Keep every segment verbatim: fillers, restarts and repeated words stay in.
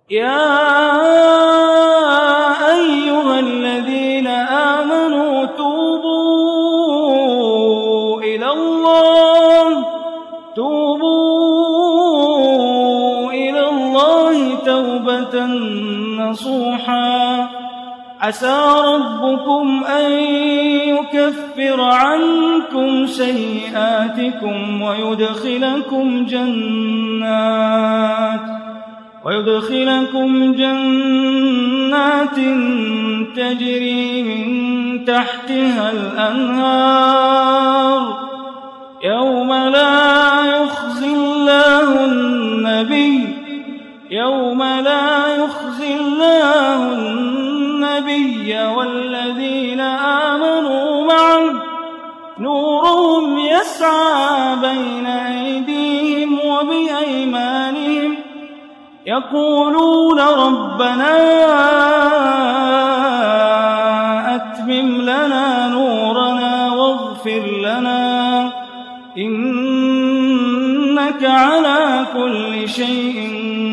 يا أيها الذين آمنوا توبوا إلى الله توبوا إلى الله توبة نصوحا عسى ربكم أن يكفر عنكم سيئاتكم ويدخلكم جنات ويدخلكم جنات تجري من تحتها الأنهار يوم لا يخزي الله النبي يوم لا يخزي الله النبي والذين آمنوا معه نورهم يسعى بين أيديهم وبأيمانهم يقولون ربنا أتمم لنا نورنا واغفر لنا إنك على كل شيء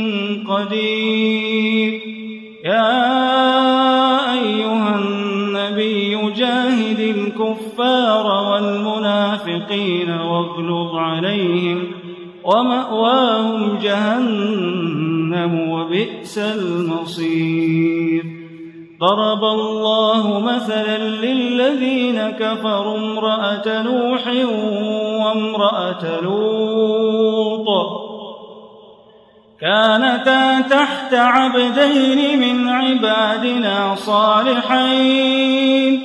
قدير يا أيها النبي جاهد الكفار والمنافقين واغلظ عليهم ومأواهم جهنم وبئس المصير ضرب الله مثلا للذين كفروا امرأة نوح وامرأة لوط كانتا تحت عبدين من عبادنا صالحين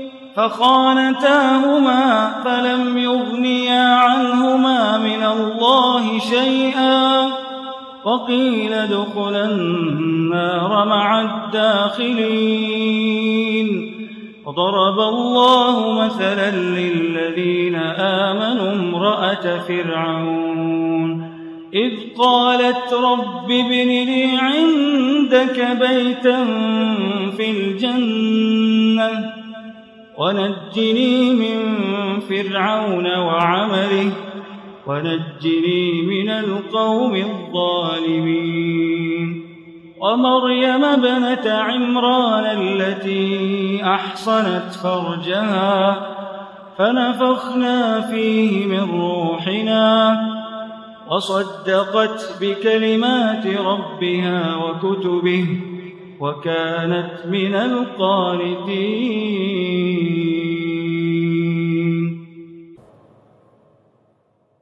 فخانتاهما فلم يغنيا عنهما من الله شيئا وقيل ادخلا النار مع الداخلين وضرب الله مثلا للذين آمنوا امرأة فرعون إذ قالت رب ابن لي عندك بيتا في الجنة ونجني من فرعون وعمله ونجني من القوم الظالمين ومريم ابنة عمران التي أحصنت فرجها فنفخنا فيه من روحنا وصدقت بكلمات ربها وكتبه وكانت من القانتين